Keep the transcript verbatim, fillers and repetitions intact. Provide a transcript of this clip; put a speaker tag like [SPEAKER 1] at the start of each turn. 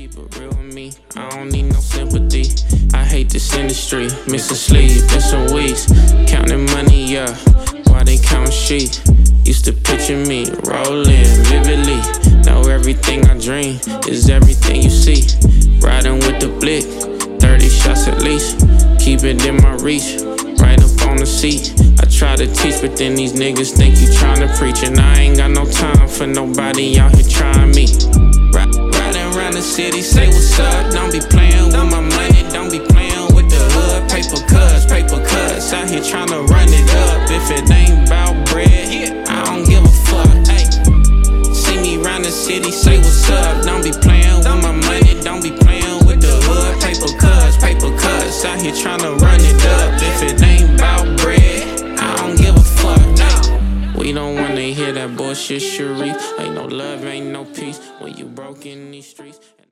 [SPEAKER 1] keep it real with me, I don't need no sympathy. I hate this industry, missing sleep in some weeks, counting money, yeah, while they count sheep. Used to picture me rolling vividly. Now everything I dream is everything you see. Riding with the blick, thirty shots at least. Keep it in my reach, right up on the seat. I try to teach, but then these niggas think you tryna preach. And I ain't got no time for nobody out here trying me. Riding around the city, say what's up. Don't be playing with my money, don't be playing with the hood. Paper cuts, paper cuts, out here tryna run it up. If it ain't about bread, I don't give a fuck. Ay. See me round the city, say what's up. Don't be playing with my money, don't be playing with the hood. Paper cuts, paper cuts, out here tryna run it up. If it ain't about bread, I don't give a fuck. Ay. We don't wanna hear that bullshit, Sharif. Ain't no love, ain't no peace when you broke in these streets.